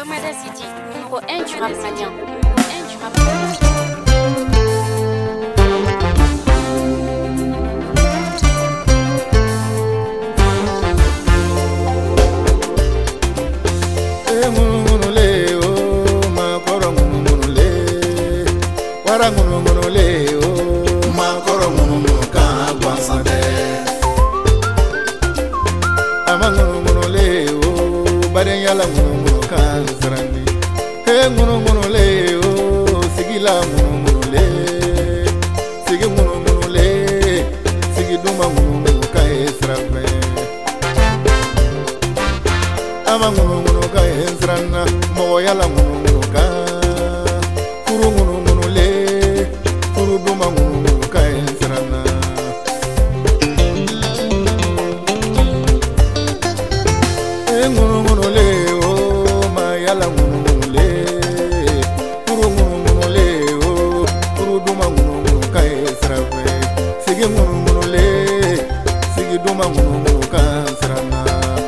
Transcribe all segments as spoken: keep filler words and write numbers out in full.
Fomada City, numéro un du rap malien. Numéro un du rap malien. Yala munu kan sarani he munu munu le o sigila munu munu le sigi munu munu le sigi duma munu munu kai srabe ama munu munu kai srana mo yala munu munu ka kuru munu munu le kuru duma munu munu kai srana he munu munu le yala munu munu le kuru munu munu le o kuru duma munu munu kai srabe sigi munu munu le sigi duma munu munu kan srana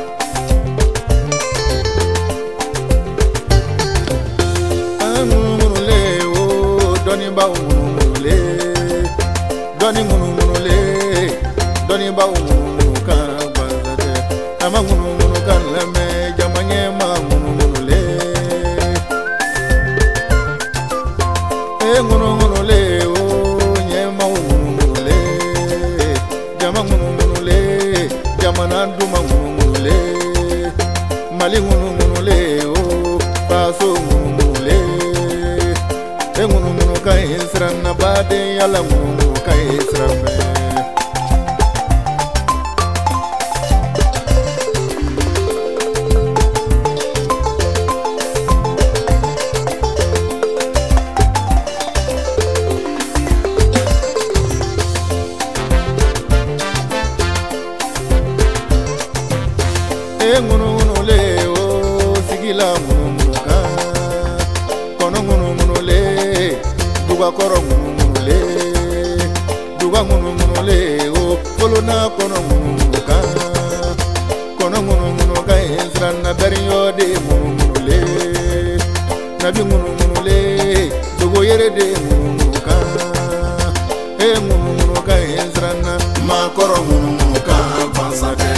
munu munu le o doni ba munu munu le doni munu munu le doni ba munu munu kan bazade ama munu munu kan la me jamanye ma munu munu le ngunu ngunu le o nyema ngunu ngunu le jama ngunu ngunu le jama nanduma ngunu ngunu le mali ngunu ngunu le o paso ngunu ngunu le e ngunu ngunu kai srana bade yala ngunu kai srabe ngunu ngunu le o sigila ngunu ngunu ka kono ngunu ngunu le duga koro ngunu ngunu le duga ngunu ngunu le o kolo na kono ngunu ngunu ka kono ngunu ngunu ka insrana beriyo de ngunu ngunu le nabi ngunu ngunu le dugo yere de ngunu ngunu ka e ngunu ngunu ka insrana ma koro ngunu ngunu ka pansake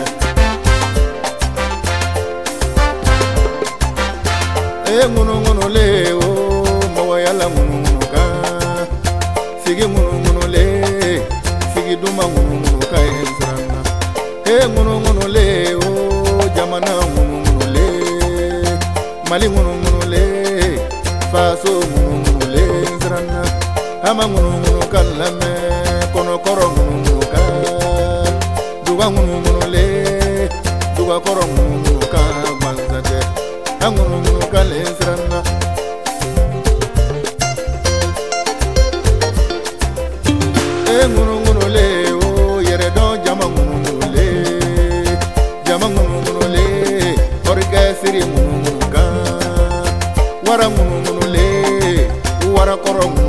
ngunu ngunu le o mo yala ngunu ngunu ka sigi ngunu ngunu le sigi duma ngunu ngunu ka insrana he ngunu ngunu le o jamana ngunu ngunu le mali ngunu ngunu le faso ngunu ngunu le insrana ama ngunu ngunu ka lame kono koro ngunu ngunu ka duga ngunu ngunu le duga koro ngunu ngunu ka banzade ngunu ngunu ka le insrana e ngunu ngunu le o yere don jama ngunu ngunu le jama ngunu ngunu le orga siri ngunu ngunu ka wara ngunu ngunu le wara koro